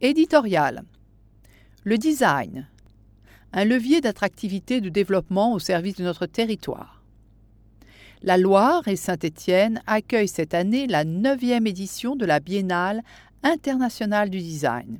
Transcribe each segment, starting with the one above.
Éditorial. Le design. Un levier d'attractivité et de développement au service de notre territoire. La Loire et Saint-Étienne accueillent cette année la 9e édition de la Biennale internationale du design.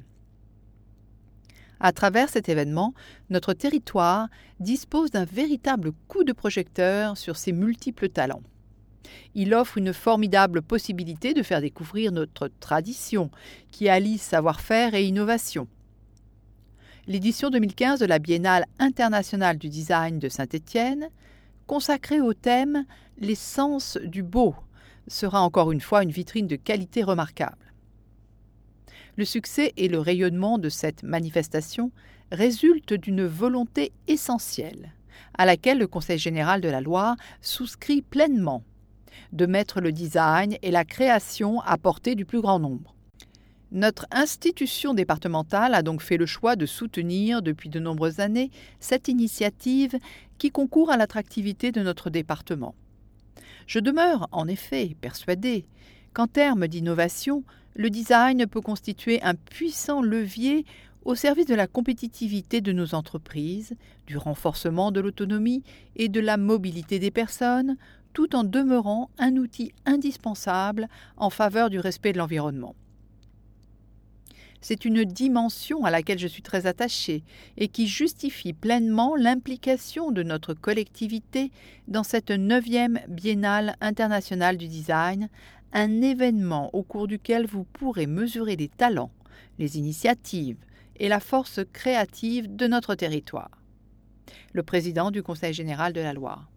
À travers cet événement, notre territoire dispose d'un véritable coup de projecteur sur ses multiples talents. Il offre une formidable possibilité de faire découvrir notre tradition, qui allie savoir-faire et innovation. L'édition 2015 de la Biennale internationale du design de Saint-Étienne, consacrée au thème « L'essence du beau », sera encore une fois une vitrine de qualité remarquable. Le succès et le rayonnement de cette manifestation résultent d'une volonté essentielle, à laquelle le Conseil général de la Loire souscrit pleinement, de mettre le design et la création à portée du plus grand nombre. Notre institution départementale a donc fait le choix de soutenir depuis de nombreuses années cette initiative qui concourt à l'attractivité de notre département. Je demeure en effet persuadée qu'en termes d'innovation, le design peut constituer un puissant levier au service de la compétitivité de nos entreprises, du renforcement de l'autonomie et de la mobilité des personnes, tout en demeurant un outil indispensable en faveur du respect de l'environnement. C'est une dimension à laquelle je suis très attachée et qui justifie pleinement l'implication de notre collectivité dans cette 9e Biennale internationale du design, un événement au cours duquel vous pourrez mesurer les talents, les initiatives et la force créative de notre territoire. Le président du Conseil général de la Loire.